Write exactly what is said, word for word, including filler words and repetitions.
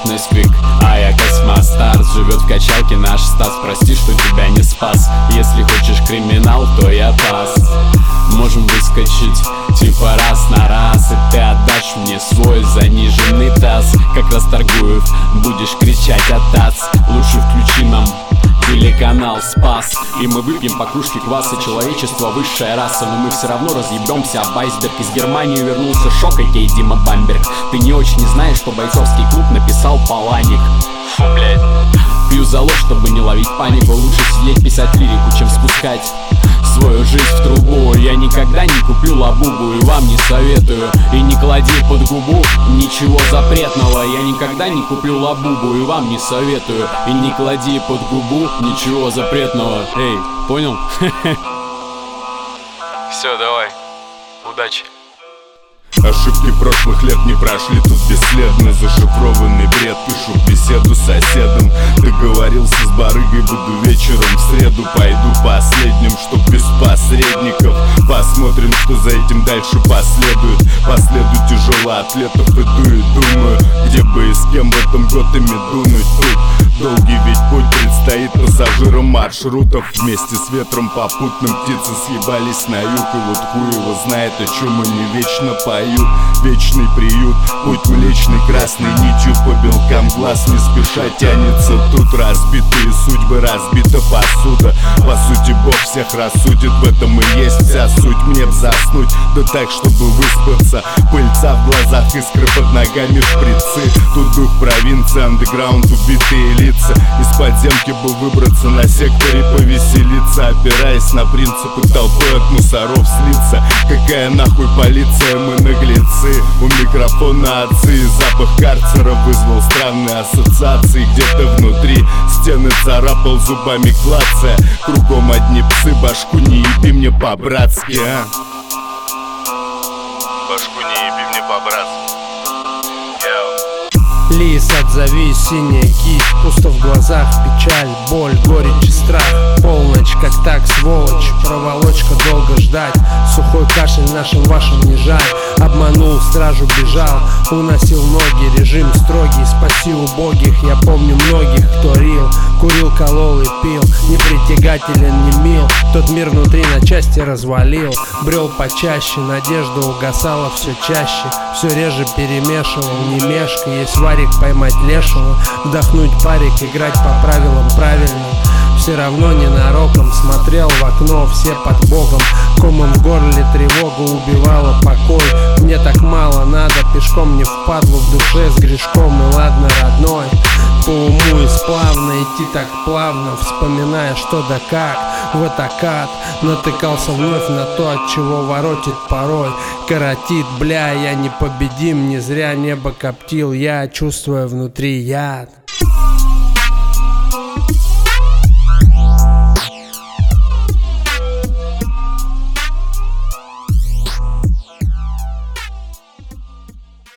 наш Несквик, а я Космостарс. Живет в качалке наш Стас, прости, что тебя не спас. Если хочешь криминал, то я пас. Можем выскочить типа раз на раз, и ты отдашь мне свой заниженный таз. Как Расторгуев будешь кричать «Атац». Лучше включи нам телеканал Спас, и мы выпьем по кружке кваса. Человечество высшая раса, но мы все равно разъебемся об айсберг. Из Германии вернулся шок, окей, Дима Бамберг. Ты не очень не знаешь, что бойцовский клуб написал Паланик. Фу, блядь. Пью за ложь, чтобы не ловить панику. Лучше сидеть писать лирику, чем спускать свою жизнь в трубу. Я никогда не куплю лабубу и вам не советую. И не клади под губу ничего запретного. Я никогда не куплю лабубу и вам не советую. И не клади под губу ничего запретного. Эй, понял? Все, давай, удачи. Ошибки прошлых лет не прошли тут бесследно. Зашифрованный бред, пишу беседу с соседом. Договорился с барыгой, буду вечером в среду. Пойду последним, чтоб без посредников. Посмотрим, что за этим дальше последует. Последует тяжелоатлетов, иду и думаю, где бы и с кем в этом Готэме дунуть. Тут долгий ведь путь предстоит пассажирам маршрутов. Вместе с ветром попутным птицы съебались на юг. И вот хуй его знает, о чем они вечно поют. Вечный приют, путь млечный красной нитью по белкам глаз не спеша тянется. Тут разбитые судьбы, разбита посуда. По сути Бог всех рассудит, в этом и есть вся суть. Мне б заснуть, да так, чтобы выспаться. Пыльца в глазах, искры под ногами, шприцы. Тут дух провинции, андеграунд, убитые лица. Из подземки бы выбраться, на секторе повеселиться. Опираясь на принципы, толпой от мусоров слиться. Какая нахуй полиция, мы наглецы. У микрофона отцы, запах карцера вызвал странные ассоциации. Где-то внутри стены царапал зубами клацая. Кругом одни псы, башку не еби мне по-братски, а? Башку не еби мне по-братски. Лис, отзовись, синяя кисть. Пусто в глазах, печаль, боль, горечь и страх. Полночь, как так, сволочь, проволочка, долго ждать. Сухой кашель нашим вашим не жаль. Обманул, стражу бежал, уносил ноги. Режим строгий, спаси убогих. Я помню многих, кто рил, курил, колол и пил. Непритягателен, не мил, тот мир внутри на части развалил. Брел почаще, надежда угасала все чаще. Все реже перемешивал, не мешка. Есть варик, поймать лешего, вдохнуть парик, играть по правилам правильно. Все равно ненароком смотрел в окно, все под богом. Комом в горле тревога убивала покой. Мне так мало надо, пешком не впадлу в душе с грешком. И ладно, родной, по уму и сплавно идти так плавно, вспоминая что да как. В атакат натыкался вновь на то, от чего воротит порой. Коротит, бля, я непобедим, не зря небо коптил. Я чувствую внутри яд.